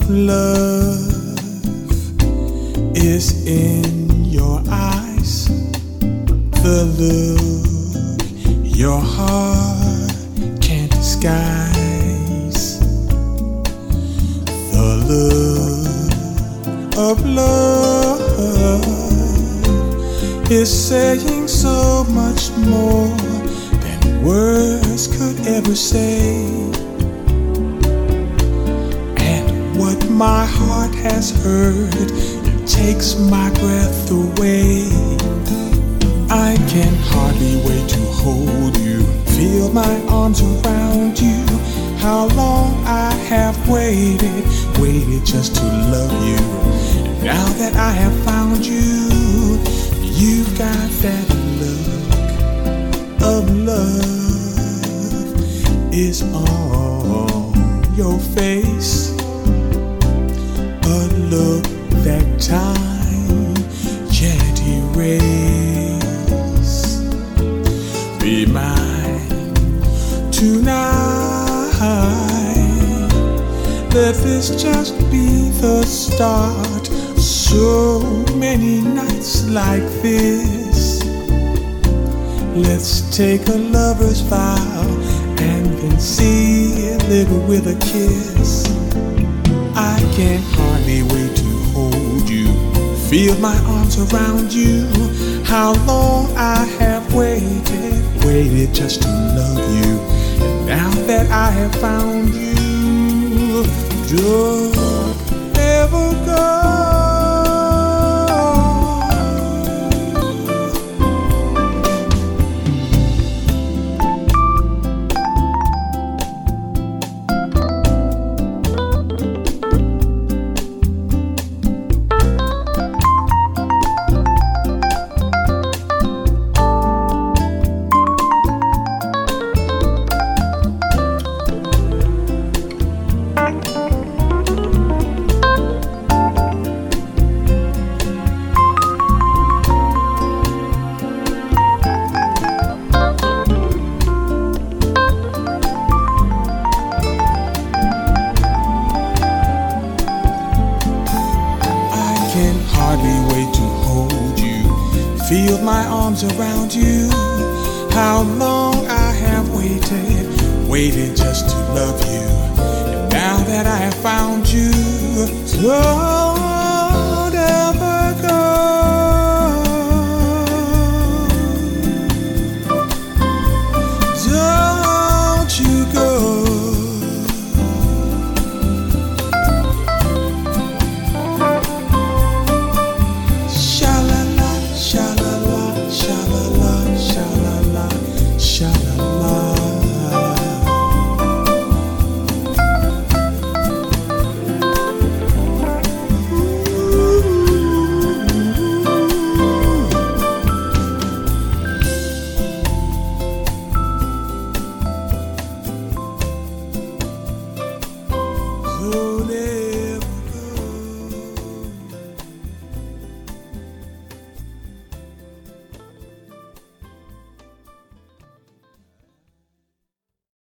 love is in your eyes, the look your heart can't disguise, the look of love is saying so much more than words could ever say. What my heart has heard, it takes my breath away. I can hardly wait to hold you, feel my arms around you. How long I have waited just to love you. And now that I have found you, you've got that look of love is on your face. A look that time can't erase. Be mine tonight. Let this just be the start. So many nights like this. Let's take a lover's vow and then seal it with a kiss. I can't hardly wait to hold you, feel my arms around you. How long I have waited just to love you. And now that I have found you, don't ever go. Hardly wait to hold you, feel my arms around you. How long I have waited just to love you. And now that I have found you, so